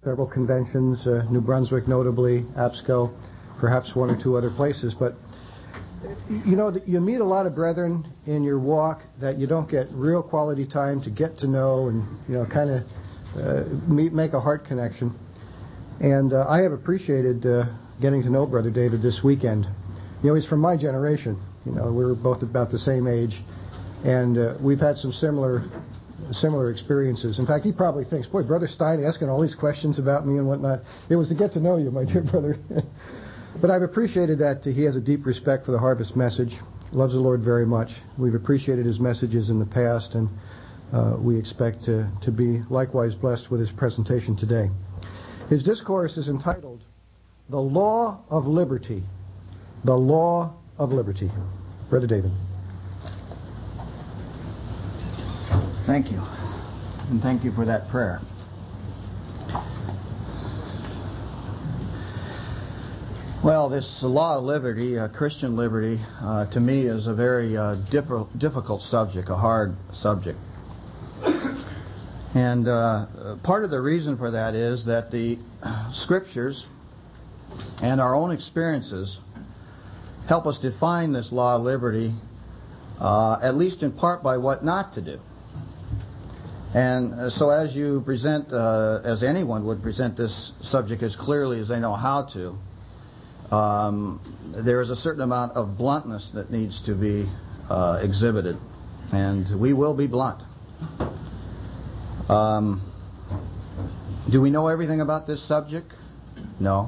several conventions, New Brunswick notably, APSCO, perhaps one or two other places. But, you know, you meet a lot of brethren in your walk that you don't get real quality time to get to know and, you know, kind of make a heart connection. And I have appreciated getting to know Brother David this weekend. You know, he's from my generation. You know, we're both about the same age. And we've had some similar experiences. In fact, he probably thinks, boy, Brother Stein asking all these questions about me and whatnot. It was to get to know you, my dear brother. But I've appreciated that he has a deep respect for the harvest message, loves the Lord very much. We've appreciated his messages in the past, and we expect to be likewise blessed with his presentation today. His discourse is entitled, The Law of Liberty. The Law of Liberty. Brother David. Thank you. And thank you for that prayer. Well, this law of liberty, Christian liberty, to me is a very difficult subject, a hard subject. And part of the reason for that is that the Scriptures and our own experiences help us define this law of liberty, at least in part by what not to do. And so as you present, as anyone would present this subject as clearly as they know how to, there is a certain amount of bluntness that needs to be exhibited. And we will be blunt. Do we know everything about this subject? No.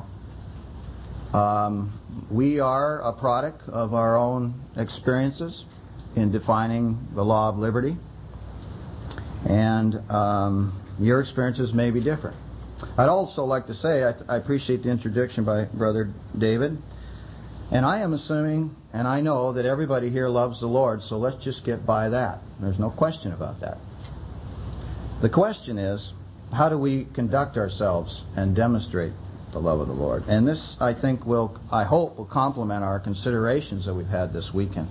We are a product of our own experiences in defining the law of liberty. And your experiences may be different. I'd also like to say I appreciate the introduction by Brother David. And I am assuming, and I know that everybody here loves the Lord, so let's just get by that. There's no question about that. The question is, how do we conduct ourselves and demonstrate the love of the Lord? And this, I think, I hope will complement our considerations that we've had this weekend.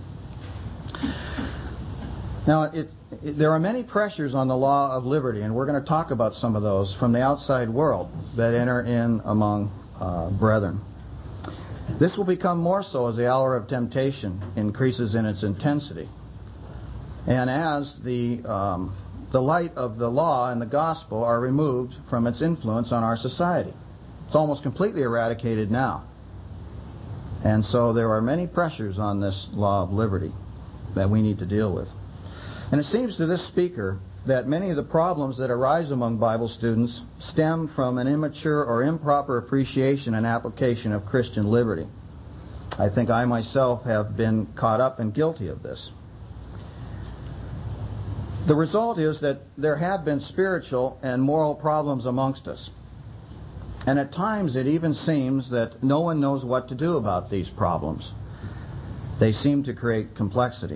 Now, there are many pressures on the law of liberty, and we're going to talk about some of those from the outside world that enter in among brethren. This will become more so as the hour of temptation increases in its intensity, and as the light of the law and the gospel are removed from its influence on our society. It's almost completely eradicated now. And so there are many pressures on this law of liberty that we need to deal with. And it seems to this speaker that many of the problems that arise among Bible students stem from an immature or improper appreciation and application of Christian liberty. I think I myself have been caught up and guilty of this. The result is that there have been spiritual and moral problems amongst us. And at times it even seems that no one knows what to do about these problems. They seem to create complexity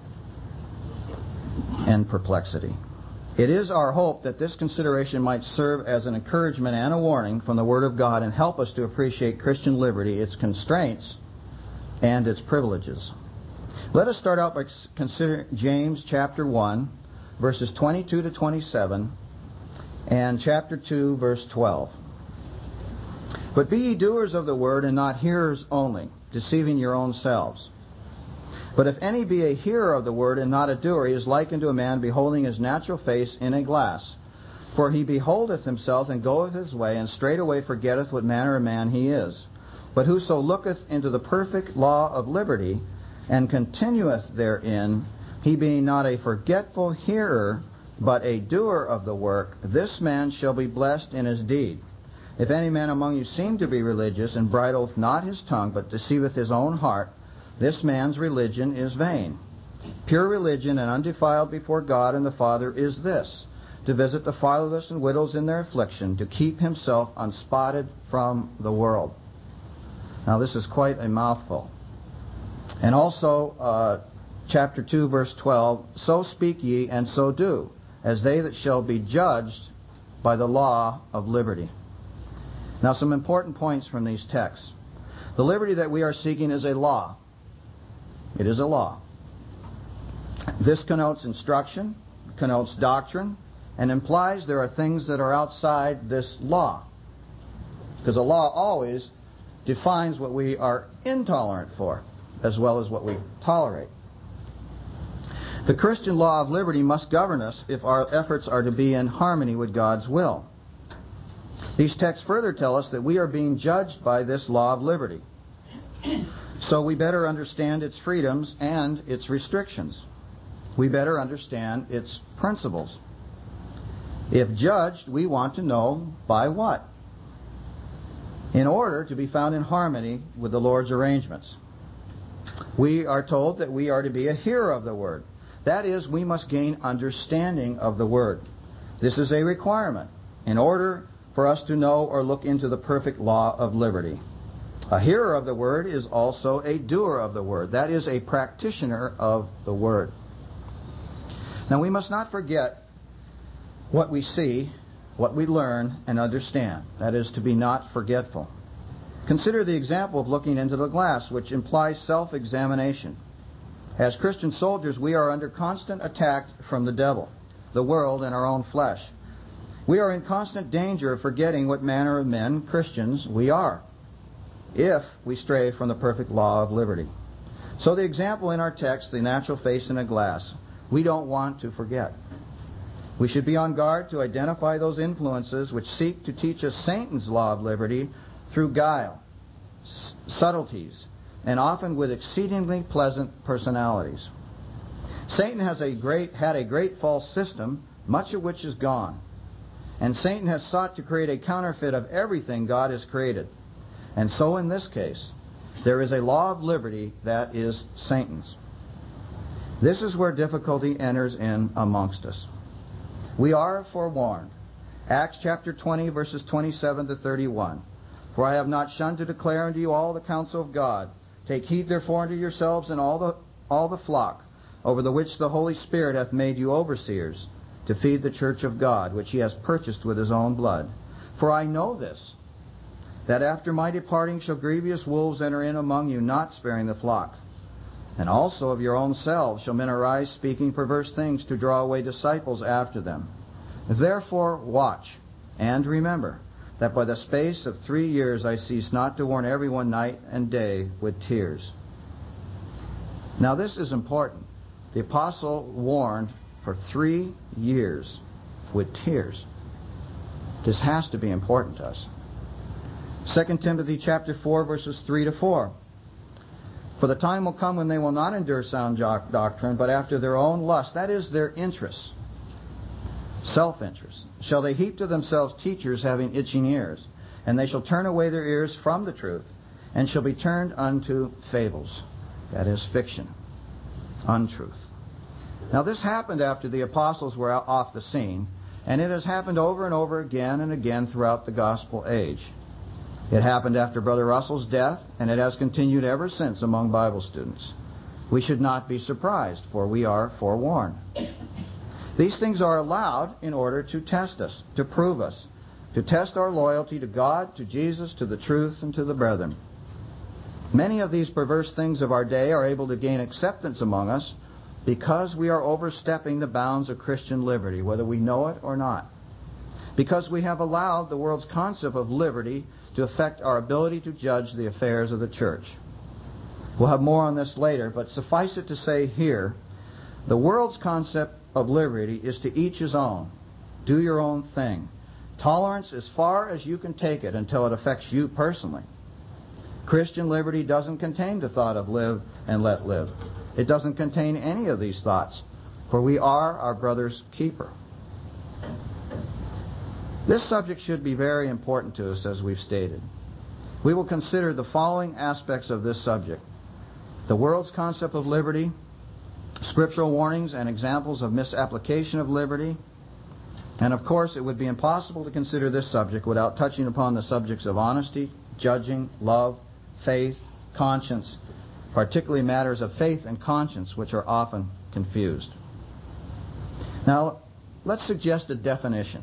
and perplexity. It is our hope that this consideration might serve as an encouragement and a warning from the Word of God and help us to appreciate Christian liberty, its constraints, and its privileges. Let us start out by considering James chapter 1, verses 22 to 27, and chapter 2, verse 12. But be ye doers of the word, and not hearers only, deceiving your own selves. But if any be a hearer of the word, and not a doer, he is like unto a man beholding his natural face in a glass. For he beholdeth himself, and goeth his way, and straightway forgetteth what manner of man he is. But whoso looketh into the perfect law of liberty, and continueth therein, he being not a forgetful hearer, but a doer of the work, this man shall be blessed in his deed. If any man among you seem to be religious, and bridleth not his tongue, but deceiveth his own heart, this man's religion is vain. Pure religion and undefiled before God and the Father is this, to visit the fatherless and widows in their affliction, to keep himself unspotted from the world. Now this is quite a mouthful. And also, chapter 2, verse 12, so speak ye and so do, as they that shall be judged by the law of liberty. Now some important points from these texts. The liberty that we are seeking is a law. It is a law. This connotes instruction, connotes doctrine, and implies there are things that are outside this law. Because a law always defines what we are intolerant for, as well as what we tolerate. The Christian law of liberty must govern us if our efforts are to be in harmony with God's will. These texts further tell us that we are being judged by this law of liberty. So we better understand its freedoms and its restrictions. We better understand its principles. If judged, we want to know by what? In order to be found in harmony with the Lord's arrangements. We are told that we are to be a hearer of the Word. That is, we must gain understanding of the Word. This is a requirement in order for us to know or look into the perfect law of liberty. A hearer of the Word is also a doer of the Word. That is, a practitioner of the Word. Now we must not forget what we see, what we learn and understand. That is, to be not forgetful. Consider the example of looking into the glass, which implies self-examination. As Christian soldiers, we are under constant attack from the devil, the world, and our own flesh. We are in constant danger of forgetting what manner of men, Christians, we are, if we stray from the perfect law of liberty. So the example in our text, the natural face in a glass, we don't want to forget. We should be on guard to identify those influences which seek to teach us Satan's law of liberty through guile, subtleties, and often with exceedingly pleasant personalities. Satan had a great false system, much of which is gone. And Satan has sought to create a counterfeit of everything God has created. And so in this case, there is a law of liberty that is Satan's. This is where difficulty enters in amongst us. We are forewarned. Acts chapter 20, verses 27 to 31. For I have not shunned to declare unto you all the counsel of God. Take heed therefore unto yourselves and all the flock, over the which the Holy Spirit hath made you overseers, to feed the church of God, which he has purchased with his own blood. For I know this, that after my departing shall grievous wolves enter in among you, not sparing the flock. And also of your own selves shall men arise, speaking perverse things, to draw away disciples after them. Therefore watch, and remember, that by the space of 3 years I cease not to warn everyone night and day with tears. Now this is important. The apostle warned for 3 years with tears. This has to be important to us. 2 Timothy chapter 4, verses 3 to 4. For the time will come when they will not endure sound doctrine, but after their own lust, that is, their interests, self-interest, shall they heap to themselves teachers having itching ears, and they shall turn away their ears from the truth, and shall be turned unto fables, that is, fiction, untruth. Now this happened after the apostles were off the scene, and it has happened over and over again and again throughout the gospel age. It happened after Brother Russell's death, and it has continued ever since among Bible students. We should not be surprised, for we are forewarned. These things are allowed in order to test us, to prove us, to test our loyalty to God, to Jesus, to the truth, and to the brethren. Many of these perverse things of our day are able to gain acceptance among us because we are overstepping the bounds of Christian liberty, whether we know it or not. Because we have allowed the world's concept of liberty to affect our ability to judge the affairs of the church. We'll have more on this later, but suffice it to say here, the world's concept of liberty is to each his own. Do your own thing. Tolerance as far as you can take it until it affects you personally. Christian liberty doesn't contain the thought of live and let live. It doesn't contain any of these thoughts, for we are our brother's keeper. This subject should be very important to us, as we've stated. We will consider the following aspects of this subject: the world's concept of liberty, scriptural warnings and examples of misapplication of liberty, and of course it would be impossible to consider this subject without touching upon the subjects of honesty, judging, love, faith, conscience, particularly matters of faith and conscience, which are often confused. Now, let's suggest a definition.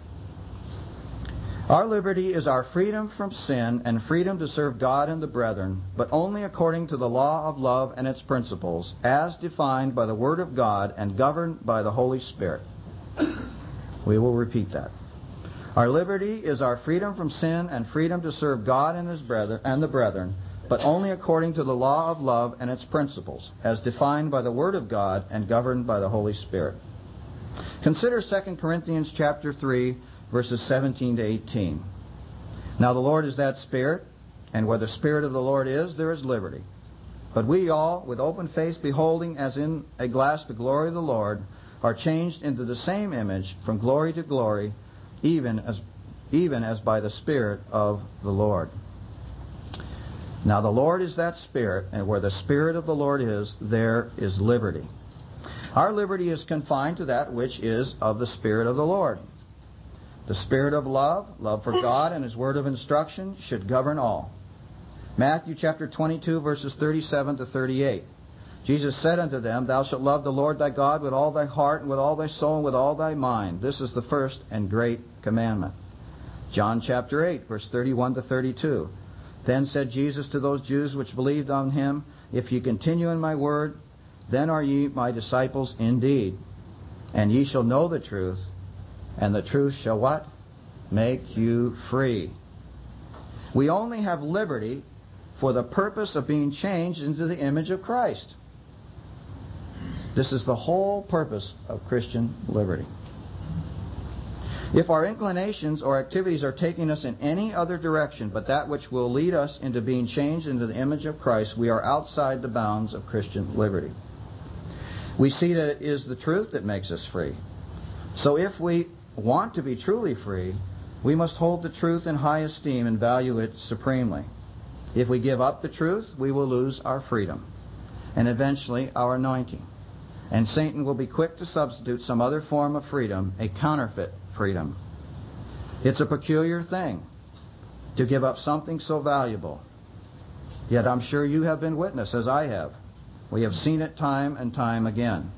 Our liberty is our freedom from sin and freedom to serve God and the brethren, but only according to the law of love and its principles, as defined by the Word of God and governed by the Holy Spirit. We will repeat that. Our liberty is our freedom from sin and freedom to serve God and His brethren and the brethren, but only according to the law of love and its principles, as defined by the Word of God and governed by the Holy Spirit. Consider 2 Corinthians chapter 3, verses 17 to 18. Now the Lord is that Spirit, and where the Spirit of the Lord is, there is liberty. But we all, with open face beholding as in a glass the glory of the Lord, are changed into the same image from glory to glory, even as by the Spirit of the Lord. Now the Lord is that Spirit, and where the Spirit of the Lord is, there is liberty. Our liberty is confined to that which is of the Spirit of the Lord. The Spirit of love for God and His word of instruction, should govern all. Matthew chapter 22, verses 37 to 38. Jesus said unto them, Thou shalt love the Lord thy God with all thy heart, and with all thy soul, and with all thy mind. This is the first and great commandment. John chapter 8, verse 31 to 32. Then said Jesus to those Jews which believed on Him, If ye continue in my word, then are ye my disciples indeed. And ye shall know the truth, and the truth shall what? Make you free. We only have liberty for the purpose of being changed into the image of Christ. This is the whole purpose of Christian liberty. If our inclinations or activities are taking us in any other direction but that which will lead us into being changed into the image of Christ, we are outside the bounds of Christian liberty. We see that it is the truth that makes us free. So if we want to be truly free, we must hold the truth in high esteem and value it supremely. If we give up the truth, we will lose our freedom and eventually our anointing. And Satan will be quick to substitute some other form of freedom, a counterfeit freedom. It's a peculiar thing to give up something so valuable. Yet I'm sure you have been witness, as I have. We have seen it time and time again.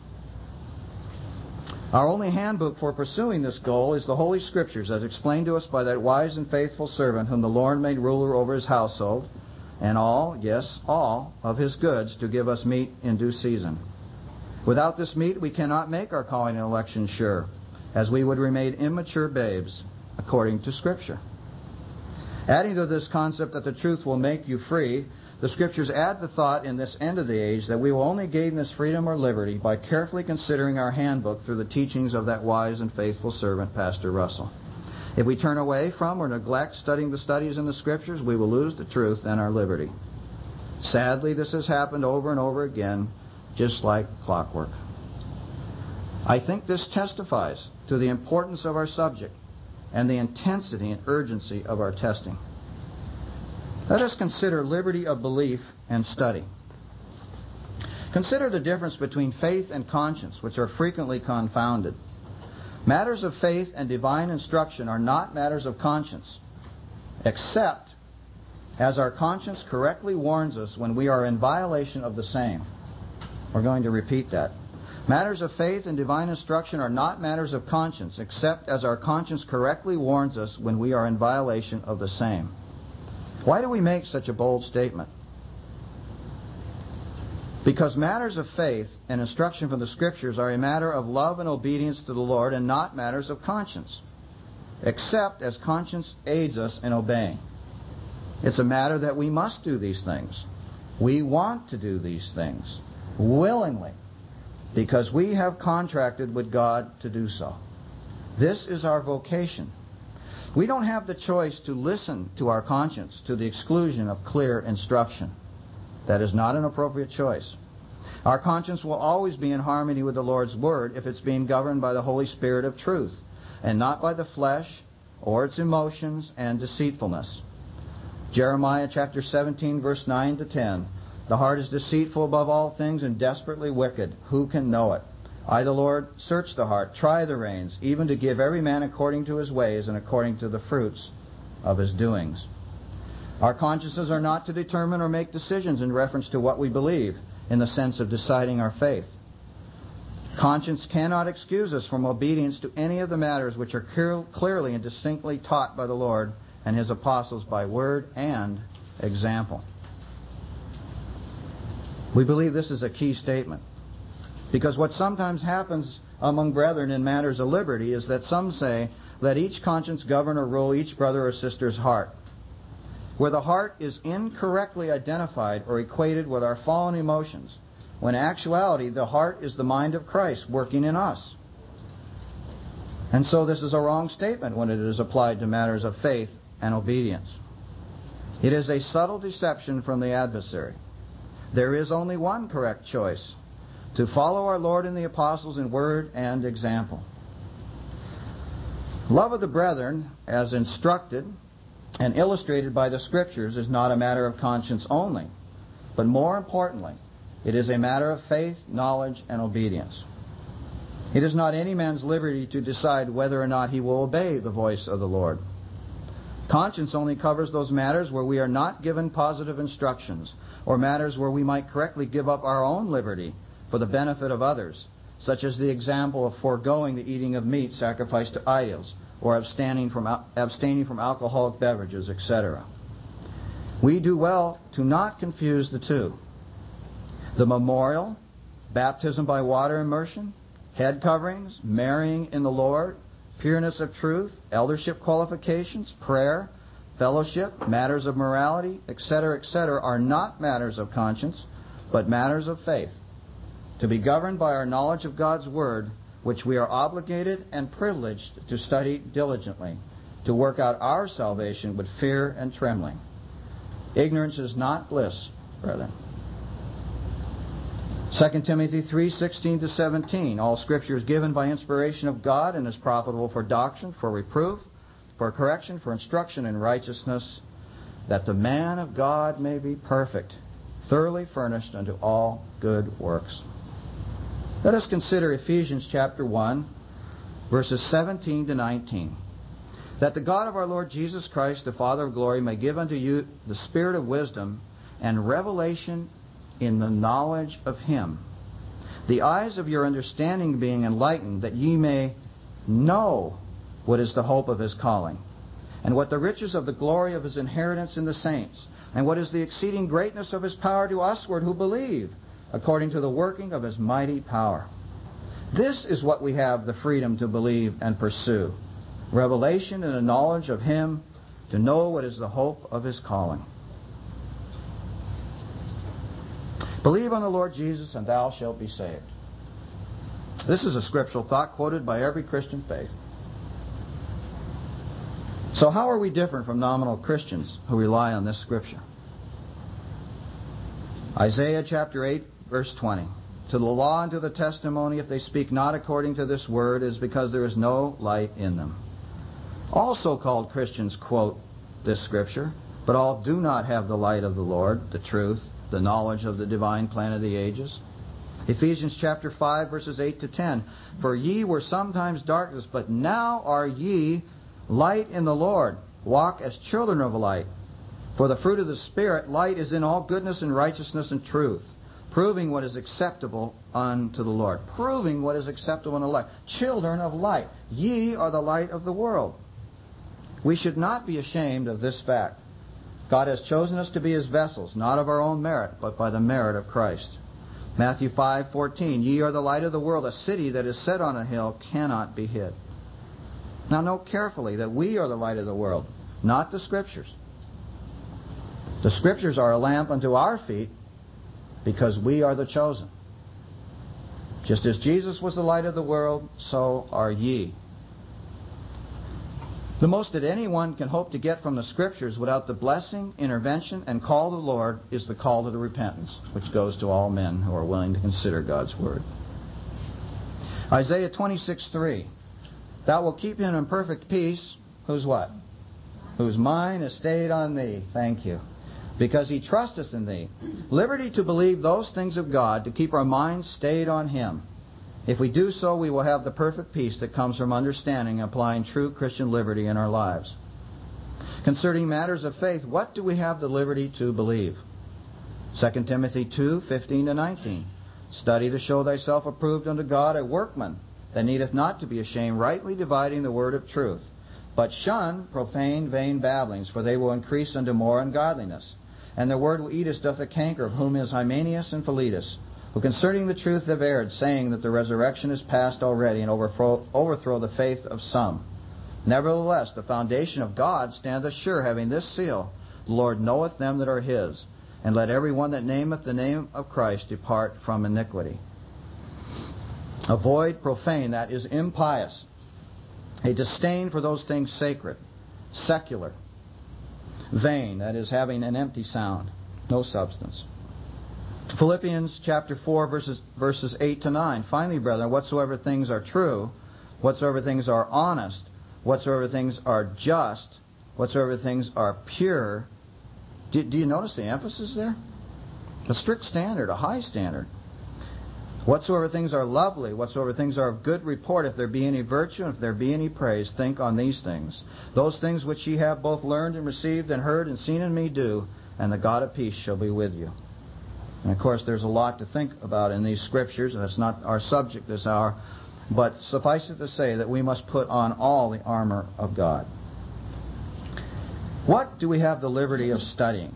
Our only handbook for pursuing this goal is the Holy Scriptures, as explained to us by that wise and faithful servant whom the Lord made ruler over His household, and all, yes, all, of His goods to give us meat in due season. Without this meat, we cannot make our calling and election sure, as we would remain immature babes, according to Scripture. Adding to this concept that the truth will make you free, the Scriptures add the thought in this end of the age that we will only gain this freedom or liberty by carefully considering our handbook through the teachings of that wise and faithful servant, Pastor Russell. If we turn away from or neglect studying the studies in the Scriptures, we will lose the truth and our liberty. Sadly, this has happened over and over again, just like clockwork. I think this testifies to the importance of our subject and the intensity and urgency of our testing. Let us consider liberty of belief and study. Consider the difference between faith and conscience, which are frequently confounded. Matters of faith and divine instruction are not matters of conscience, except as our conscience correctly warns us when we are in violation of the same. We're going to repeat that. Matters of faith and divine instruction are not matters of conscience, except as our conscience correctly warns us when we are in violation of the same. Why do we make such a bold statement? Because matters of faith and instruction from the Scriptures are a matter of love and obedience to the Lord and not matters of conscience, except as conscience aids us in obeying. It's a matter that we must do these things. We want to do these things willingly because we have contracted with God to do so. This is our vocation. We don't have the choice to listen to our conscience to the exclusion of clear instruction. That is not an appropriate choice. Our conscience will always be in harmony with the Lord's Word if it's being governed by the Holy Spirit of truth and not by the flesh or its emotions and deceitfulness. Jeremiah chapter 17, verse 9 to 10. The heart is deceitful above all things and desperately wicked. Who can know it? I, the Lord, search the heart, try the reins, even to give every man according to his ways and according to the fruits of his doings. Our consciences are not to determine or make decisions in reference to what we believe, in the sense of deciding our faith. Conscience cannot excuse us from obedience to any of the matters which are clearly and distinctly taught by the Lord and His apostles by word and example. We believe this is a key statement, because what sometimes happens among brethren in matters of liberty is that some say, let each conscience govern or rule each brother or sister's heart. Where the heart is incorrectly identified or equated with our fallen emotions, when in actuality the heart is the mind of Christ working in us. And so this is a wrong statement when it is applied to matters of faith and obedience. It is a subtle deception from the adversary. There is only one correct choice: to follow our Lord and the apostles in word and example. Love of the brethren, as instructed and illustrated by the Scriptures, is not a matter of conscience only, but more importantly, it is a matter of faith, knowledge, and obedience. It is not any man's liberty to decide whether or not he will obey the voice of the Lord. Conscience only covers those matters where we are not given positive instructions, or matters where we might correctly give up our own liberty for the benefit of others, such as the example of foregoing the eating of meat sacrificed to idols, or abstaining from alcoholic beverages, etc. We do well to not confuse the two. The memorial, baptism by water immersion, head coverings, marrying in the Lord, pureness of truth, eldership qualifications, prayer, fellowship, matters of morality, etc., etc., are not matters of conscience, but matters of faith, to be governed by our knowledge of God's Word, which we are obligated and privileged to study diligently, to work out our salvation with fear and trembling. Ignorance is not bliss, brethren. 2 Timothy 3:16-17. All Scripture is given by inspiration of God and is profitable for doctrine, for reproof, for correction, for instruction in righteousness, that the man of God may be perfect, thoroughly furnished unto all good works. Let us consider Ephesians chapter 1, verses 17-19. That the God of our Lord Jesus Christ, the Father of glory, may give unto you the spirit of wisdom and revelation in the knowledge of Him, the eyes of your understanding being enlightened, that ye may know what is the hope of His calling, and what the riches of the glory of His inheritance in the saints, and what is the exceeding greatness of His power to usward who believe, according to the working of His mighty power. This is what we have the freedom to believe and pursue: revelation and the knowledge of Him, to know what is the hope of His calling. Believe on the Lord Jesus, and thou shalt be saved. This is a scriptural thought quoted by every Christian faith. So how are we different from nominal Christians who rely on this scripture? Isaiah chapter 8, verse 20. To the law and to the testimony, if they speak not according to this word, is because there is no light in them. All so-called Christians quote this scripture, but all do not have the light of the Lord, the truth, the knowledge of the divine plan of the ages. Ephesians chapter 5, verses 8-10. For ye were sometimes darkness, but now are ye light in the Lord. Walk as children of light. For the fruit of the Spirit, light is in all goodness and righteousness and truth, proving what is acceptable unto the Lord. Proving what is acceptable unto the Lord. Children of light. Ye are the light of the world. We should not be ashamed of this fact. God has chosen us to be His vessels, not of our own merit, but by the merit of Christ. Matthew 5:14. Ye are the light of the world. A city that is set on a hill cannot be hid. Now note carefully that we are the light of the world, not the Scriptures. The Scriptures are a lamp unto our feet because we are the chosen. Just as Jesus was the light of the world, so are ye. The most that anyone can hope to get from the Scriptures without the blessing, intervention, and call of the Lord is the call to the repentance, which goes to all men who are willing to consider God's Word. Isaiah 26:3. Thou wilt keep him in perfect peace. Whose what? Whose mind is stayed on thee. Thank you. Because he trusteth in thee. Liberty to believe those things of God, to keep our minds stayed on Him. If we do so, we will have the perfect peace that comes from understanding and applying true Christian liberty in our lives. Concerning matters of faith, what do we have the liberty to believe? 2 Timothy 2:15-19. Study to show thyself approved unto God, a workman that needeth not to be ashamed, rightly dividing the word of truth. But shun profane, vain babblings, for they will increase unto more ungodliness. And the word will eat as doth a canker, of whom is Hymenaeus and Philetus, who concerning the truth have erred, saying that the resurrection is past already, and overthrow the faith of some. Nevertheless, the foundation of God standeth sure, having this seal, the Lord knoweth them that are his. And let every one that nameth the name of Christ depart from iniquity. Avoid profane, that is impious. A disdain for those things sacred. Secular. Vain, that is having an empty sound, no substance. Philippians chapter 4, verses 8 to 9. Finally, brethren, whatsoever things are true, whatsoever things are honest, whatsoever things are just, whatsoever things are pure. Do you notice the emphasis there? A strict standard, a high standard. Whatsoever things are lovely, whatsoever things are of good report, if there be any virtue, if there be any praise, think on these things. Those things which ye have both learned and received and heard and seen in me do, and the God of peace shall be with you. And of course there's a lot to think about in these scriptures, and that's not our subject this hour, but suffice it to say that we must put on all the armor of God. What do we have the liberty of studying?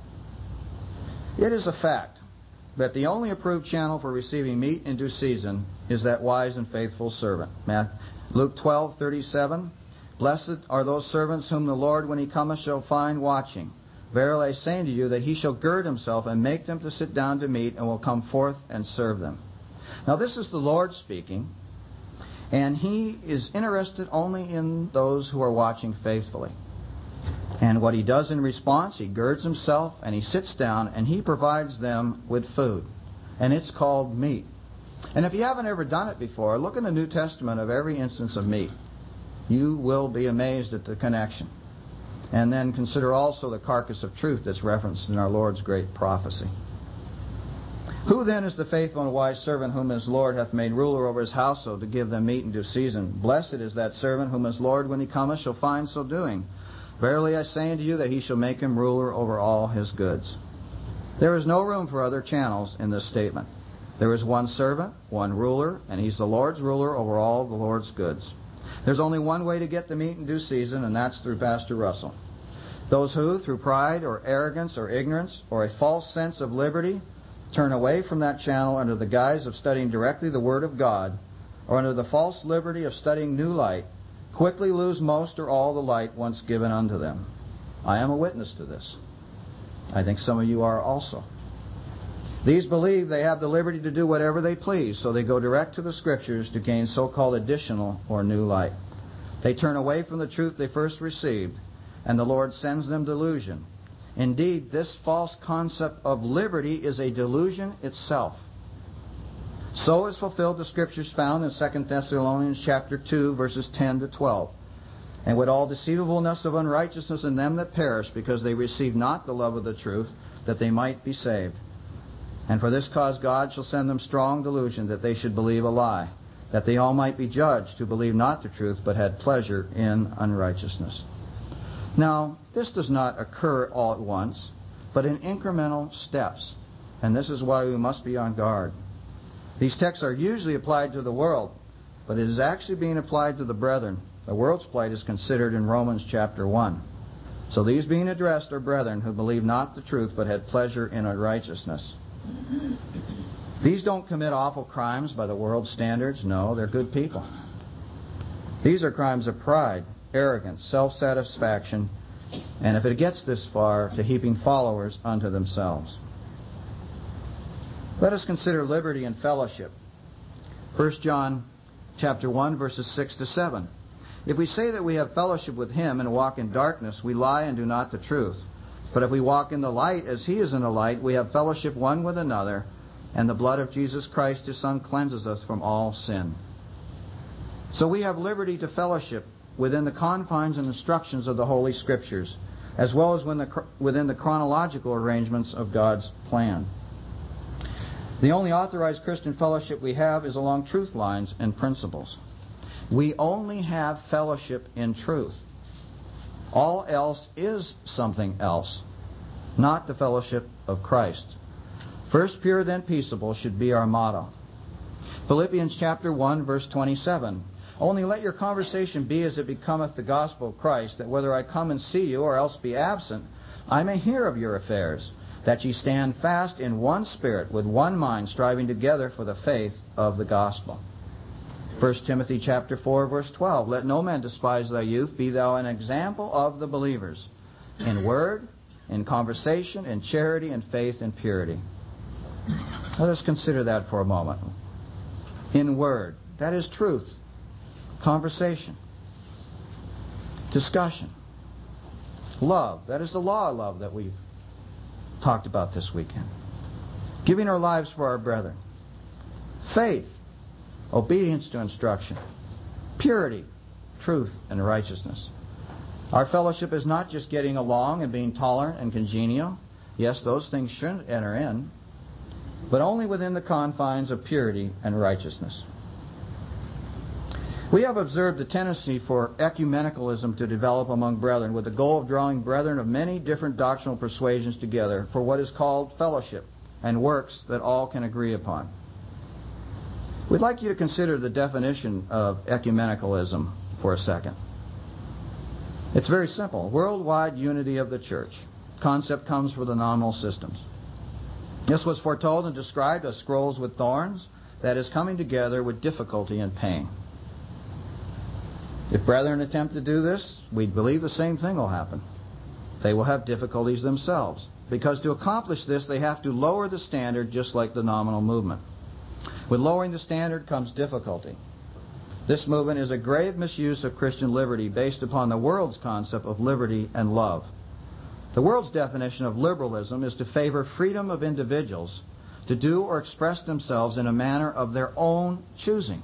It is a fact that the only approved channel for receiving meat in due season is that wise and faithful servant. Luke 12:37. Blessed are those servants whom the Lord, when he cometh, shall find watching. Verily I say unto you that he shall gird himself and make them to sit down to meat, and will come forth and serve them. Now this is the Lord speaking, and he is interested only in those who are watching faithfully. And what he does in response, he girds himself and he sits down and he provides them with food. And it's called meat. And if you haven't ever done it before, look in the New Testament of every instance of meat. You will be amazed at the connection. And then consider also the carcass of truth that's referenced in our Lord's great prophecy. Who then is the faithful and wise servant whom his Lord hath made ruler over his household to give them meat in due season? Blessed is that servant whom his Lord, when he cometh, shall find so doing. Verily I say unto you that he shall make him ruler over all his goods. There is no room for other channels in this statement. There is one servant, one ruler, and he's the Lord's ruler over all the Lord's goods. There's only one way to get the meat in due season, and that's through Pastor Russell. Those who, through pride or arrogance or ignorance or a false sense of liberty, turn away from that channel under the guise of studying directly the Word of God, or under the false liberty of studying New Light, quickly lose most or all the light once given unto them. I am a witness to this. I think some of you are also. These believe they have the liberty to do whatever they please, so they go direct to the Scriptures to gain so-called additional or new light. They turn away from the truth they first received, and the Lord sends them delusion. Indeed, this false concept of liberty is a delusion itself. So is fulfilled the Scriptures found in 2 Thessalonians chapter 2, verses 10 to 12. And with all deceivableness of unrighteousness in them that perish, because they receive not the love of the truth, that they might be saved. And for this cause God shall send them strong delusion, that they should believe a lie, that they all might be judged who believe not the truth, but had pleasure in unrighteousness. Now, this does not occur all at once, but in incremental steps. And this is why we must be on guard. These texts are usually applied to the world, but it is actually being applied to the brethren. The world's plight is considered in Romans chapter 1. So these being addressed are brethren who believe not the truth, but had pleasure in unrighteousness. These don't commit awful crimes by the world's standards. No, they're good people. These are crimes of pride, arrogance, self-satisfaction, and if it gets this far, to heaping followers unto themselves. Let us consider liberty and fellowship. 1 John chapter 1, verses 6 to 7. If we say that we have fellowship with him and walk in darkness, we lie and do not the truth. But if we walk in the light as he is in the light, we have fellowship one with another, and the blood of Jesus Christ, his Son, cleanses us from all sin. So we have liberty to fellowship within the confines and instructions of the Holy Scriptures, as well as within the chronological arrangements of God's plan. The only authorized Christian fellowship we have is along truth lines and principles. We only have fellowship in truth. All else is something else, not the fellowship of Christ. First pure, then peaceable should be our motto. Philippians chapter 1, verse 27. Only let your conversation be as it becometh the gospel of Christ, that whether I come and see you or else be absent, I may hear of your affairs, that ye stand fast in one spirit, with one mind, striving together for the faith of the gospel. 1 Timothy chapter 4, verse 12. Let no man despise thy youth. Be thou an example of the believers, in word, in conversation, in charity, in faith, and purity. Let us consider that for a moment. In word, that is truth. Conversation. Discussion. Love, that is the law of love that we've talked about this weekend. Giving our lives for our brethren. Faith, obedience to instruction. Purity, truth, and righteousness. Our fellowship is not just getting along and being tolerant and congenial. Yes, those things should enter in, but only within the confines of purity and righteousness. We have observed a tendency for ecumenicalism to develop among brethren with the goal of drawing brethren of many different doctrinal persuasions together for what is called fellowship and works that all can agree upon. We'd like you to consider the definition of ecumenicalism for a second. It's very simple. Worldwide unity of the church. Concept comes from the nominal systems. This was foretold and described as scrolls with thorns, that is, coming together with difficulty and pain. If brethren attempt to do this, we believe the same thing will happen. They will have difficulties themselves, because to accomplish this they have to lower the standard just like the nominal movement. With lowering the standard comes difficulty. This movement is a grave misuse of Christian liberty based upon the world's concept of liberty and love. The world's definition of liberalism is to favor freedom of individuals to do or express themselves in a manner of their own choosing.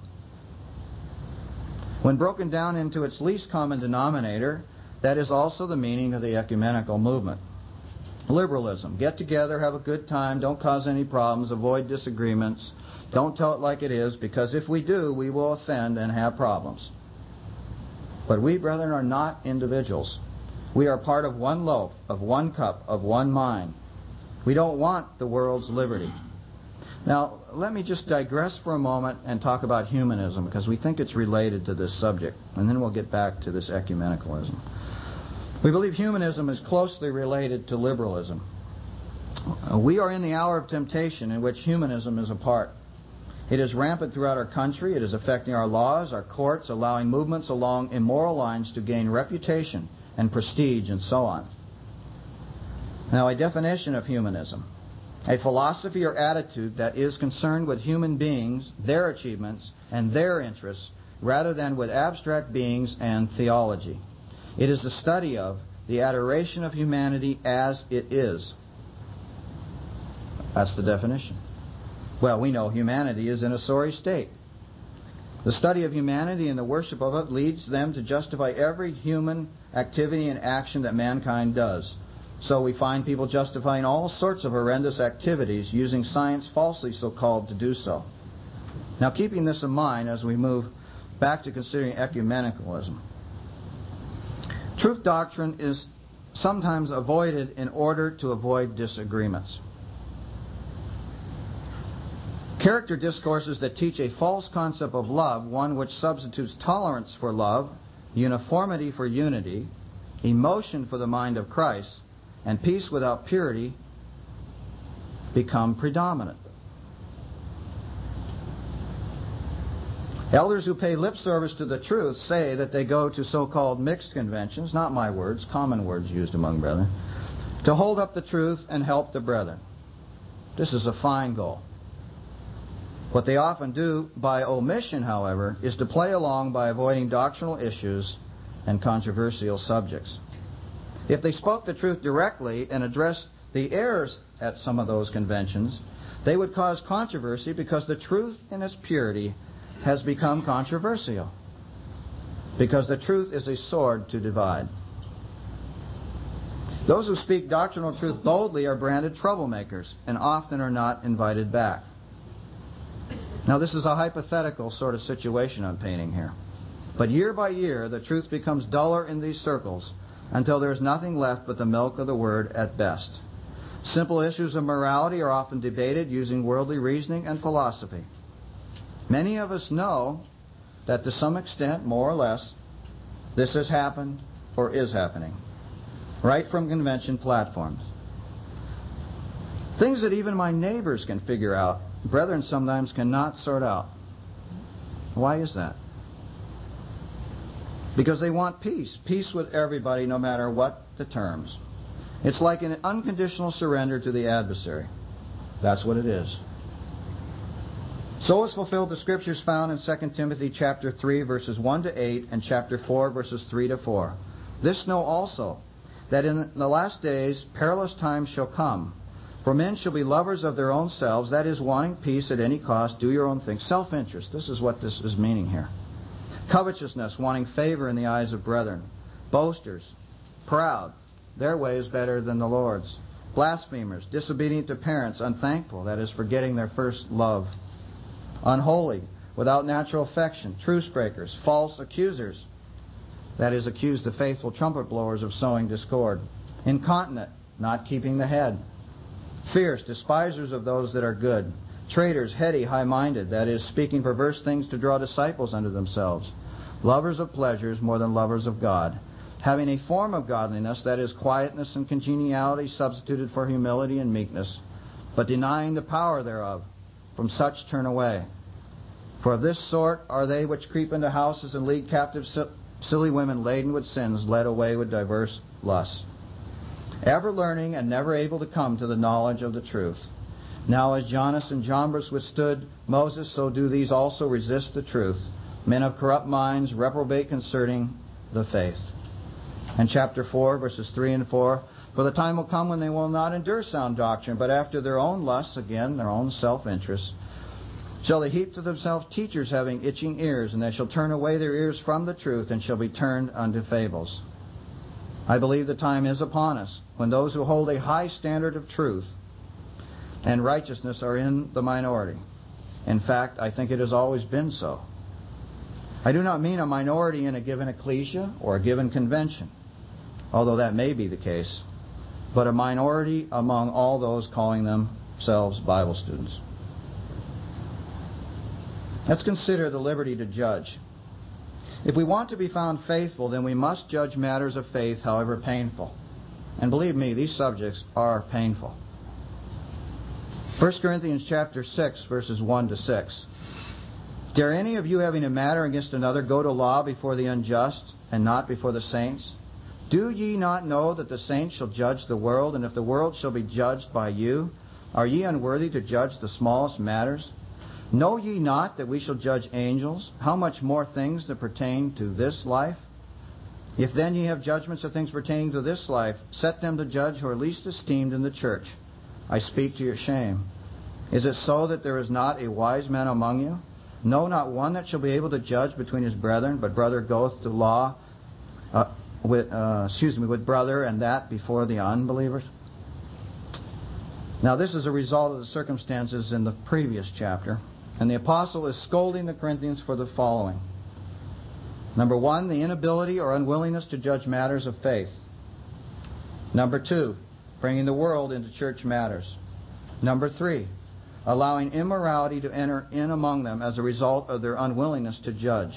When broken down into its least common denominator, that is also the meaning of the ecumenical movement. Liberalism. Get together, have a good time, don't cause any problems, avoid disagreements, don't tell it like it is, because if we do, we will offend and have problems. But we, brethren, are not individuals. We are part of one loaf, of one cup, of one mind. We don't want the world's liberty. Now, let me just digress for a moment and talk about humanism, because we think it's related to this subject, and then we'll get back to this ecumenicalism. We believe humanism is closely related to liberalism. We are in the hour of temptation in which humanism is a part. It is rampant throughout our country. It is affecting our laws, our courts, allowing movements along immoral lines to gain reputation and prestige and so on. Now, a definition of humanism. A philosophy or attitude that is concerned with human beings, their achievements, and their interests, rather than with abstract beings and theology. It is the study of the adoration of humanity as it is. That's the definition. Well, we know humanity is in a sorry state. The study of humanity and the worship of it leads them to justify every human activity and action that mankind does. So we find people justifying all sorts of horrendous activities using science falsely so-called to do so. Now, keeping this in mind as we move back to considering ecumenicalism. Truth doctrine is sometimes avoided in order to avoid disagreements. Character discourses that teach a false concept of love, one which substitutes tolerance for love, uniformity for unity, emotion for the mind of Christ, and peace without purity, become predominant. Elders who pay lip service to the truth say that they go to so-called mixed conventions, not my words, common words used among brethren, to hold up the truth and help the brethren. This is a fine goal. What they often do by omission, however, is to play along by avoiding doctrinal issues and controversial subjects. If they spoke the truth directly and addressed the errors at some of those conventions, they would cause controversy because the truth in its purity has become controversial. Because the truth is a sword to divide. Those who speak doctrinal truth boldly are branded troublemakers and often are not invited back. Now, this is a hypothetical sort of situation I'm painting here. But year by year, the truth becomes duller in these circles until there is nothing left but the milk of the word at best. Simple issues of morality are often debated using worldly reasoning and philosophy. Many of us know that to some extent, more or less, this has happened or is happening, right from convention platforms. Things that even my neighbors can figure out, brethren sometimes cannot sort out. Why is that? Because they want peace. Peace with everybody, no matter what the terms. It's like an unconditional surrender to the adversary. That's what it is. So is fulfilled the scriptures found in 2 Timothy chapter 3, verses 1 to 8, and chapter 4, verses 3 to 4. This know also, that in the last days perilous times shall come. For men shall be lovers of their own selves, that is, wanting peace at any cost, do your own thing. Self-interest, this is what this is meaning here. Covetousness, wanting favor in the eyes of brethren. Boasters, proud, their way is better than the Lord's. Blasphemers, disobedient to parents, unthankful, that is, forgetting their first love. Unholy, without natural affection, truce breakers, false accusers, that is, accuse the faithful trumpet blowers of sowing discord. Incontinent, not keeping the head. Fierce, despisers of those that are good. Traitors, heady, high-minded, that is, speaking perverse things to draw disciples unto themselves. Lovers of pleasures more than lovers of God. Having a form of godliness, that is, quietness and congeniality substituted for humility and meekness, but denying the power thereof. From such turn away. For of this sort are they which creep into houses and lead captive silly women laden with sins, led away with diverse lusts. Ever learning and never able to come to the knowledge of the truth. Now as Jannes and Jambres withstood Moses, so do these also resist the truth. Men of corrupt minds, reprobate concerning the faith. And chapter 4, verses 3 and 4. For the time will come when they will not endure sound doctrine, but after their own lusts, again, their own self-interest, shall they heap to themselves teachers having itching ears, and they shall turn away their ears from the truth, and shall be turned unto fables. I believe the time is upon us, when those who hold a high standard of truth and righteousness are in the minority. In fact, I think it has always been so. I do not mean a minority in a given ecclesia or a given convention, although that may be the case, but a minority among all those calling themselves Bible students. Let's consider the liberty to judge. If we want to be found faithful, then we must judge matters of faith, however painful. And believe me, these subjects are painful. 1 Corinthians chapter 6, verses 1 to 6. Dare any of you, having a matter against another, go to law before the unjust, and not before the saints? Do ye not know that the saints shall judge the world? And if the world shall be judged by you, are ye unworthy to judge the smallest matters? Know ye not that we shall judge angels? How much more things that pertain to this life? If then ye have judgments of things pertaining to this life, set them to judge who are least esteemed in the church. I speak to your shame. Is it so that there is not a wise man among you? No, not one that shall be able to judge between his brethren, but brother goeth to law with brother, and that before the unbelievers. Now this is a result of the circumstances in the previous chapter, and the apostle is scolding the Corinthians for the following. Number 1, the inability or unwillingness to judge matters of faith. Number 2, bringing the world into church matters. Number 3, allowing immorality to enter in among them as a result of their unwillingness to judge.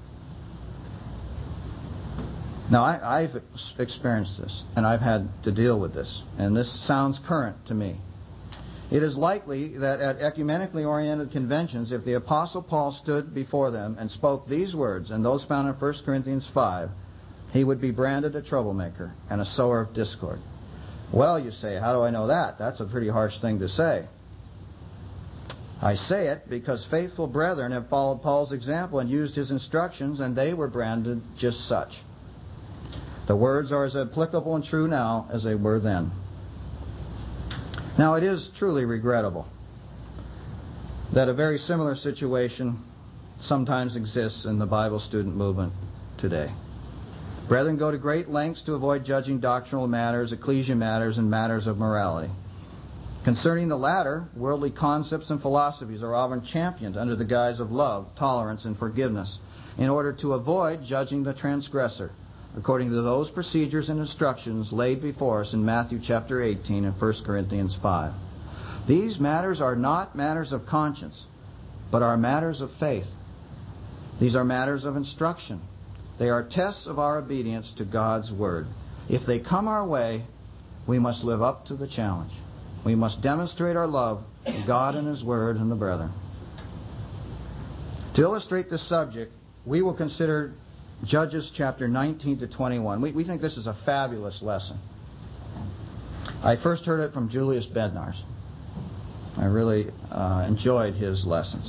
Now, I've experienced this, and I've had to deal with this, and this sounds current to me. It is likely that at ecumenically oriented conventions, if the Apostle Paul stood before them and spoke these words, and those found in 1 Corinthians 5, he would be branded a troublemaker and a sower of discord. Well, you say, how do I know that? That's a pretty harsh thing to say. I say it because faithful brethren have followed Paul's example and used his instructions, and they were branded just such. The words are as applicable and true now as they were then. Now, it is truly regrettable that a very similar situation sometimes exists in the Bible student movement today. Brethren go to great lengths to avoid judging doctrinal matters, ecclesia matters, and matters of morality. Concerning the latter, worldly concepts and philosophies are often championed under the guise of love, tolerance, and forgiveness in order to avoid judging the transgressor, according to those procedures and instructions laid before us in Matthew chapter 18 and 1 Corinthians 5. These matters are not matters of conscience, but are matters of faith. These are matters of instruction. They are tests of our obedience to God's Word. If they come our way, we must live up to the challenge. We must demonstrate our love to God and His Word and the brethren. To illustrate this subject, we will consider Judges chapter 19 to 21. We think this is a fabulous lesson. I first heard it from Julius Bednarz. I really enjoyed his lessons.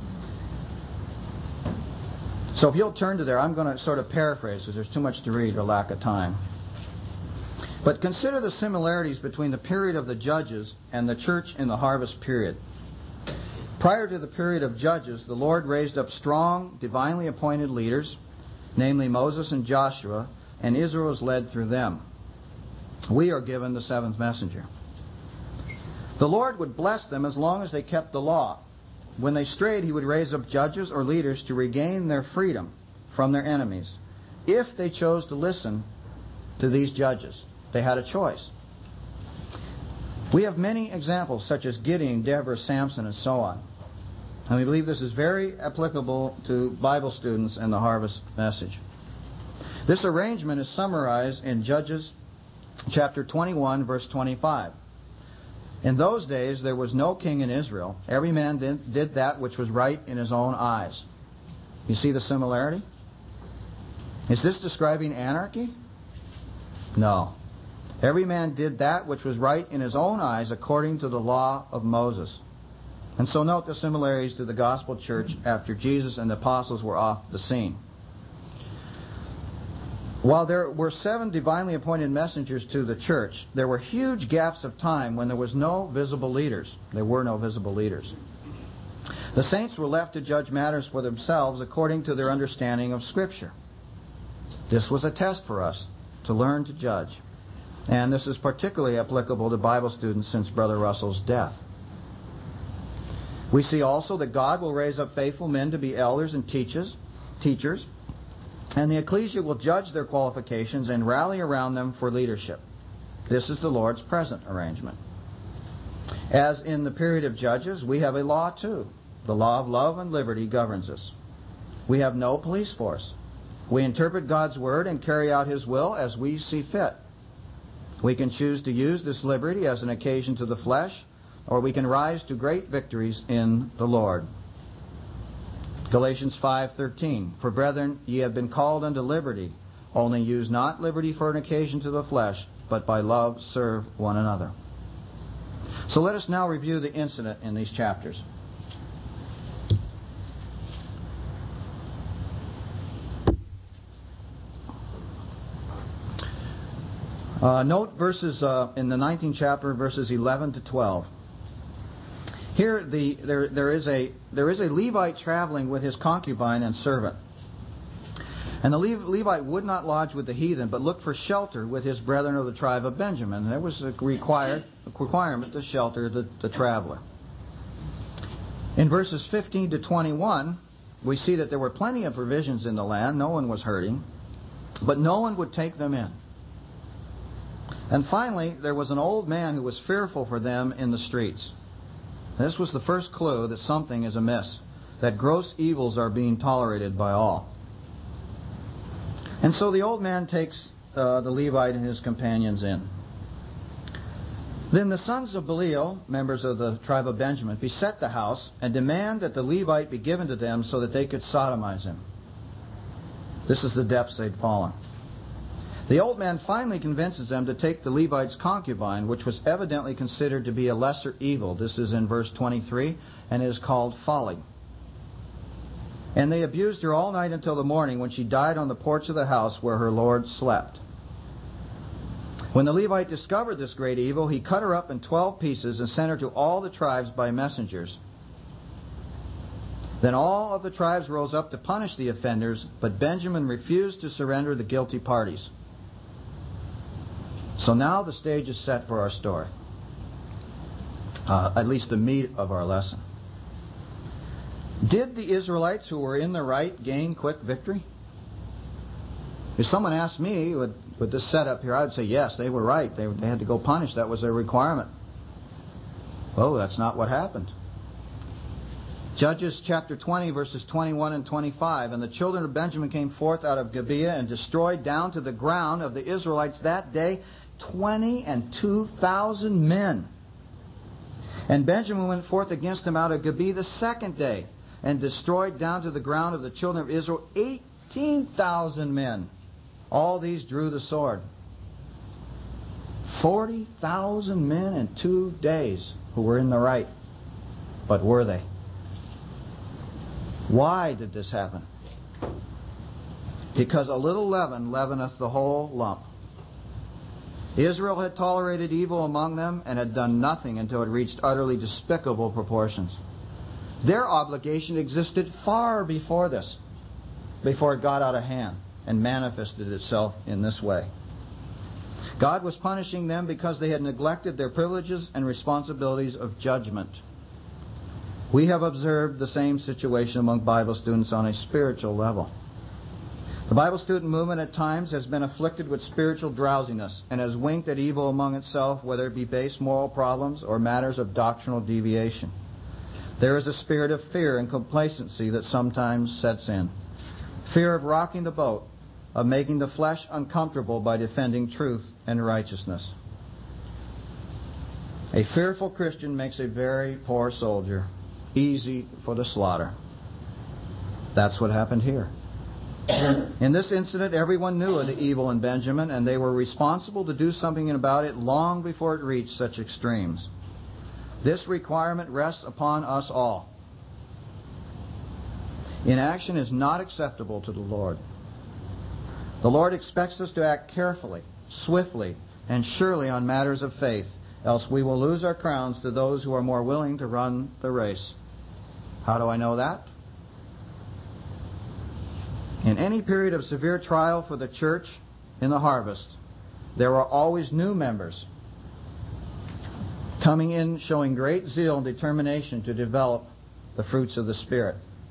So if you'll turn to there, I'm going to sort of paraphrase because there's too much to read or lack of time. But consider the similarities between the period of the Judges and the church in the harvest period. Prior to the period of Judges, the Lord raised up strong, divinely appointed leaders, namely Moses and Joshua, and Israel was led through them. We are given the seventh messenger. The Lord would bless them as long as they kept the law. When they strayed, He would raise up judges or leaders to regain their freedom from their enemies, if they chose to listen to these judges. They had a choice. We have many examples such as Gideon, Deborah, Samson, and so on. And we believe this is very applicable to Bible students and the harvest message. This arrangement is summarized in Judges chapter 21, verse 25. In those days there was no king in Israel. Every man did that which was right in his own eyes. You see the similarity? Is this describing anarchy? No. Every man did that which was right in his own eyes according to the law of Moses. And so note the similarities to the gospel church after Jesus and the apostles were off the scene. While there were 7 divinely appointed messengers to the church, there were huge gaps of time when there was no visible leaders. There were no visible leaders. The saints were left to judge matters for themselves according to their understanding of Scripture. This was a test for us to learn to judge. And this is particularly applicable to Bible students since Brother Russell's death. We see also that God will raise up faithful men to be elders and teachers, and the ecclesia will judge their qualifications and rally around them for leadership. This is the Lord's present arrangement. As in the period of Judges, we have a law too. The law of love and liberty governs us. We have no police force. We interpret God's Word and carry out His will as we see fit. We can choose to use this liberty as an occasion to the flesh, or we can rise to great victories in the Lord. Galatians 5:13. For brethren, ye have been called unto liberty. Only use not liberty for an occasion to the flesh, but by love serve one another. So let us now review the incident in these chapters. Note verses in the 19th chapter, verses 11 to 12. Here, there is a Levite traveling with his concubine and servant, and the Levite would not lodge with the heathen, but looked for shelter with his brethren of the tribe of Benjamin. And there was a requirement to shelter the traveler. In verses 15 to 21, we see that there were plenty of provisions in the land. No one was hurting, but no one would take them in. And finally, there was an old man who was fearful for them in the streets. This was the first clue that something is amiss, that gross evils are being tolerated by all. And so the old man takes the Levite and his companions in. Then the sons of Belial, members of the tribe of Benjamin, beset the house and demand that the Levite be given to them so that they could sodomize him. This is the depths they'd fallen. The old man finally convinces them to take the Levite's concubine, which was evidently considered to be a lesser evil. This is in verse 23, and is called folly. And they abused her all night until the morning, when she died on the porch of the house where her Lord slept. When the Levite discovered this great evil, he cut her up in 12 pieces and sent her to all the tribes by messengers. Then all of the tribes rose up to punish the offenders, but Benjamin refused to surrender the guilty parties. So now the stage is set for our story. At least the meat of our lesson. Did the Israelites who were in the right gain quick victory? If someone asked me with this setup here, I would say yes, they were right. They had to go punish. That was their requirement. Oh, that's not what happened. Judges chapter 20, verses 21 and 25. And the children of Benjamin came forth out of Gibeah and destroyed down to the ground of the Israelites that day 22,000 men. And Benjamin went forth against him out of Gibeah the second day, and destroyed down to the ground of the children of Israel 18,000 men. All these drew the sword. 40,000 men in 2 days who were in the right. But were they? Why did this happen? Because a little leaven leaveneth the whole lump. Israel had tolerated evil among them and had done nothing until it reached utterly despicable proportions. Their obligation existed far before this, before it got out of hand and manifested itself in this way. God was punishing them because they had neglected their privileges and responsibilities of judgment. We have observed the same situation among Bible students on a spiritual level. The Bible student movement at times has been afflicted with spiritual drowsiness and has winked at evil among itself, whether it be base moral problems or matters of doctrinal deviation. There is a spirit of fear and complacency that sometimes sets in. Fear of rocking the boat, of making the flesh uncomfortable by defending truth and righteousness. A fearful Christian makes a very poor soldier, easy for the slaughter. That's what happened here. In this incident, everyone knew of the evil in Benjamin, and they were responsible to do something about it long before it reached such extremes. This requirement rests upon us all. Inaction is not acceptable to the Lord. The Lord expects us to act carefully, swiftly, and surely on matters of faith, else we will lose our crowns to those who are more willing to run the race. How do I know that? In any period of severe trial for the church in the harvest, there are always new members coming in showing great zeal and determination to develop the fruits of the Spirit.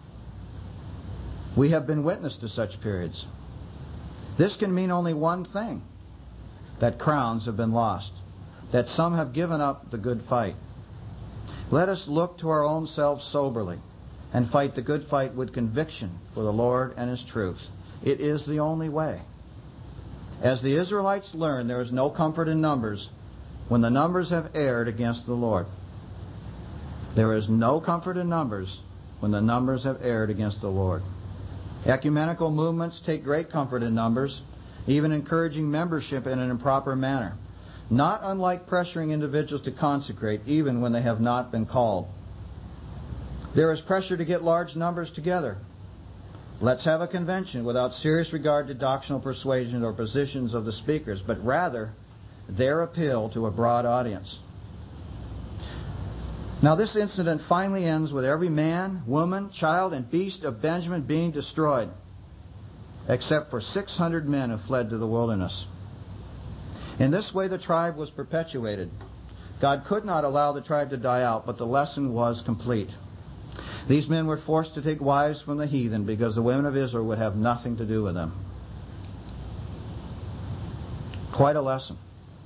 We have been witness to such periods. This can mean only one thing: that crowns have been lost, that some have given up the good fight. Let us look to our own selves soberly and fight the good fight with conviction for the Lord and His truth. It is the only way. As the Israelites learned, there is no comfort in numbers when the numbers have erred against the Lord. There is no comfort in numbers when the numbers have erred against the Lord. Ecumenical movements take great comfort in numbers, even encouraging membership in an improper manner, not unlike pressuring individuals to consecrate even when they have not been called. There is pressure to get large numbers together. Let's have a convention without serious regard to doctrinal persuasion or positions of the speakers, but rather their appeal to a broad audience. Now this incident finally ends with every man, woman, child, and beast of Benjamin being destroyed, except for 600 men who fled to the wilderness. In this way the tribe was perpetuated. God could not allow the tribe to die out, but the lesson was complete. These men were forced to take wives from the heathen because the women of Israel would have nothing to do with them. Quite a lesson.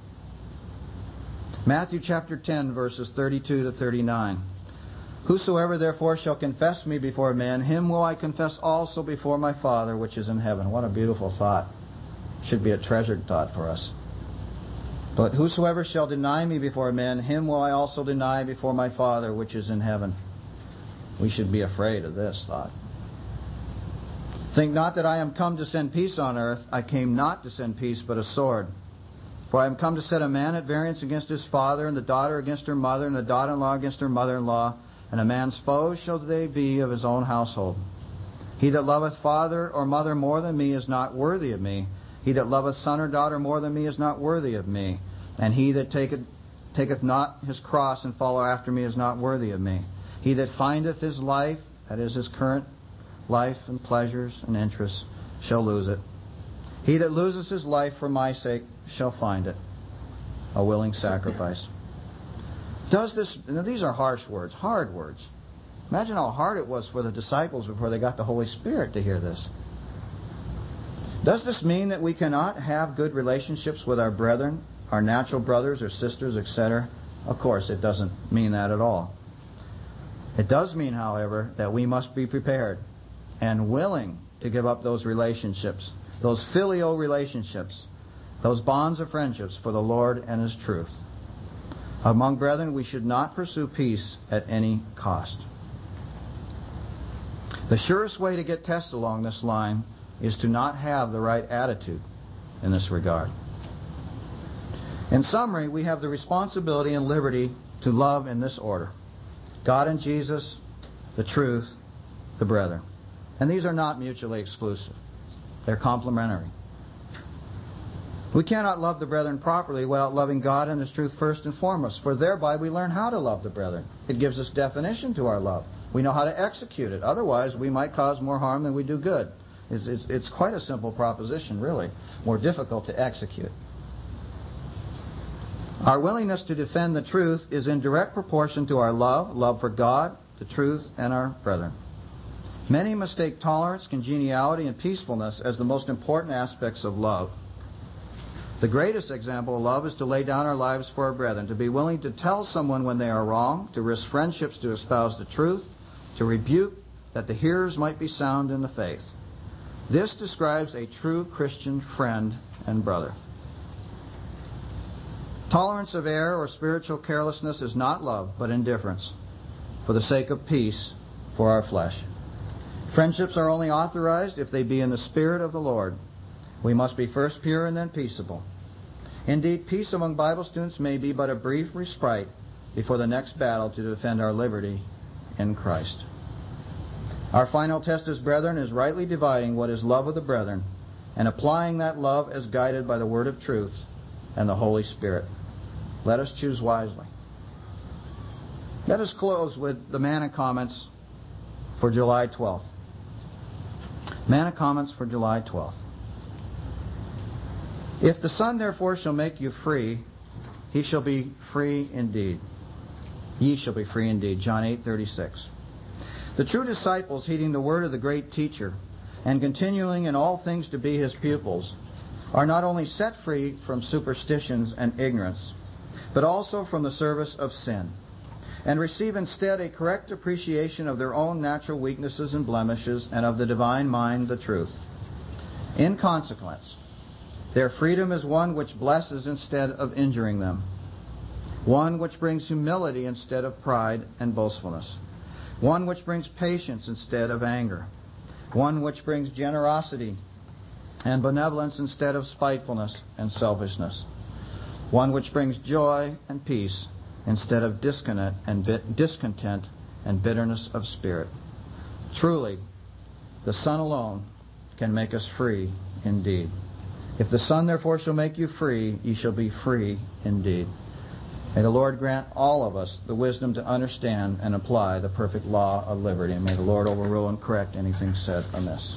Matthew chapter 10, verses 32 to 39. Whosoever therefore shall confess me before men, him will I confess also before my Father which is in heaven. What a beautiful thought. Should be a treasured thought for us. But whosoever shall deny me before men, him will I also deny before my Father which is in heaven. We should be afraid of this thought. Think not that I am come to send peace on earth. I came not to send peace, but a sword. For I am come to set a man at variance against his father, and the daughter against her mother, and the daughter-in-law against her mother-in-law, and a man's foes shall they be of his own household. He that loveth father or mother more than me is not worthy of me. He that loveth son or daughter more than me is not worthy of me. And he that taketh not his cross and follow after me is not worthy of me. He that findeth his life, that is his current life and pleasures and interests, shall lose it. He that loses his life for my sake shall find it. A willing sacrifice. Does this, now these are harsh words, hard words. Imagine how hard it was for the disciples before they got the Holy Spirit to hear this. Does this mean that we cannot have good relationships with our brethren, our natural brothers or sisters, etc.? Of course, it doesn't mean that at all. It does mean, however, that we must be prepared and willing to give up those relationships, those filial relationships, those bonds of friendships for the Lord and His truth. Among brethren, we should not pursue peace at any cost. The surest way to get tested along this line is to not have the right attitude in this regard. In summary, we have the responsibility and liberty to love in this order: God and Jesus, the truth, the brethren. And these are not mutually exclusive. They're complementary. We cannot love the brethren properly without loving God and His truth first and foremost, for thereby we learn how to love the brethren. It gives us definition to our love. We know how to execute it. Otherwise, we might cause more harm than we do good. It's quite a simple proposition, really. More difficult to execute. Our willingness to defend the truth is in direct proportion to our love for God, the truth, and our brethren. Many mistake tolerance, congeniality, and peacefulness as the most important aspects of love. The greatest example of love is to lay down our lives for our brethren, to be willing to tell someone when they are wrong, to risk friendships to espouse the truth, to rebuke that the hearers might be sound in the faith. This describes a true Christian friend and brother. Tolerance of error or spiritual carelessness is not love, but indifference, for the sake of peace for our flesh. Friendships are only authorized if they be in the Spirit of the Lord. We must be first pure and then peaceable. Indeed, peace among Bible students may be but a brief respite before the next battle to defend our liberty in Christ. Our final test as brethren is rightly dividing what is love of the brethren and applying that love as guided by the word of truth and the Holy Spirit. Let us choose wisely. Let us close with the Manna Comments for July 12th. Manna Comments for July 12th. If the Son therefore shall make you free, He shall be free indeed. Ye shall be free indeed. John 8:36. The true disciples, heeding the word of the great teacher and continuing in all things to be His pupils, are not only set free from superstitions and ignorance, but also from the service of sin, and receive instead a correct appreciation of their own natural weaknesses and blemishes and of the divine mind, the truth. In consequence, their freedom is one which blesses instead of injuring them, one which brings humility instead of pride and boastfulness, one which brings patience instead of anger, one which brings generosity and benevolence instead of spitefulness and selfishness, one which brings joy and peace instead of discontent and bitterness of spirit. Truly, the Son alone can make us free indeed. If the Son therefore shall make you free, ye shall be free indeed. May the Lord grant all of us the wisdom to understand and apply the perfect law of liberty, and may the Lord overrule and correct anything said amiss.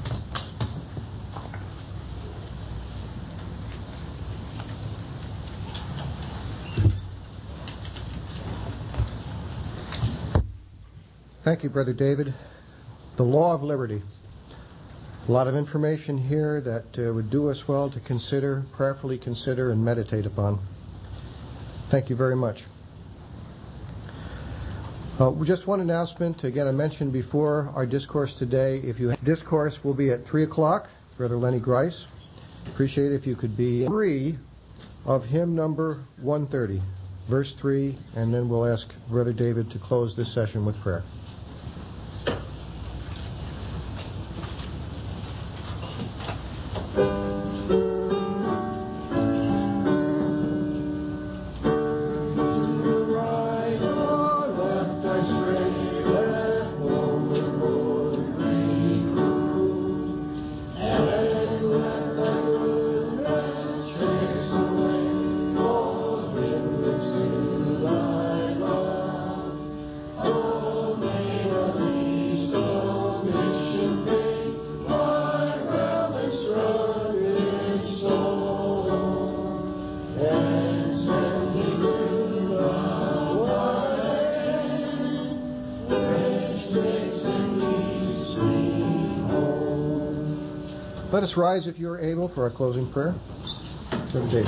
Thank you, Brother David. The law of liberty. A lot of information here that would do us well to consider, prayerfully consider, and meditate upon. Thank you very much. Just one announcement. Again, I mentioned before our discourse today. Discourse will be at 3 o'clock. Brother Lenny Grice. Appreciate it if you could be 3 of hymn number 130, verse 3, and then we'll ask Brother David to close this session with prayer. Let us rise, if you are able, for our closing prayer. Brother David.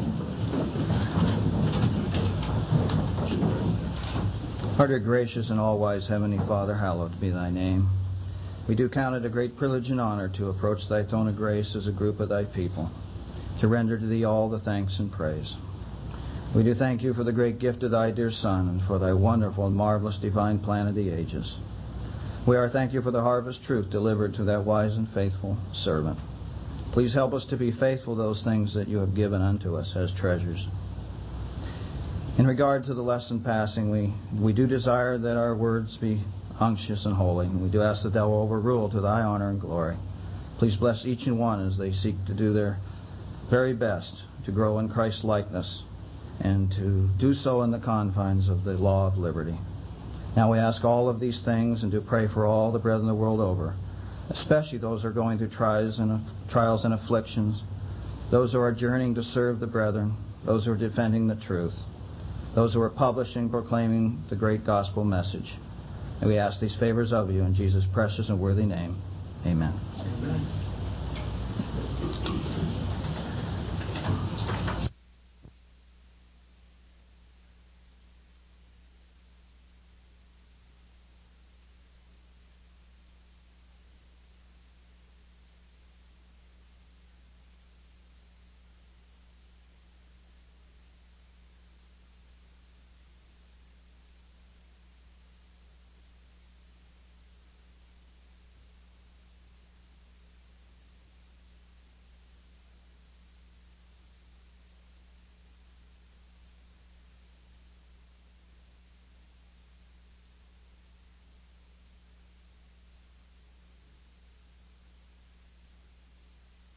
Our dear gracious and all-wise Heavenly Father, hallowed be Thy name. We do count it a great privilege and honor to approach Thy throne of grace as a group of Thy people, to render to Thee all the thanks and praise. We do thank you for the great gift of thy dear Son and for thy wonderful and marvelous divine plan of the ages. We are thank you for the harvest truth delivered to that wise and faithful servant. Please help us to be faithful to those things that you have given unto us as treasures. In regard to the lesson passing, we do desire that our words be unctuous and holy. We do ask that thou will overrule to thy honor and glory. Please bless each and one as they seek to do their very best to grow in Christ's likeness and to do so in the confines of the law of liberty. Now we ask all of these things and do pray for all the brethren the world over, especially those who are going through trials and afflictions, those who are journeying to serve the brethren, those who are defending the truth, those who are publishing and proclaiming the great gospel message. And we ask these favors of you in Jesus' precious and worthy name. Amen. Amen.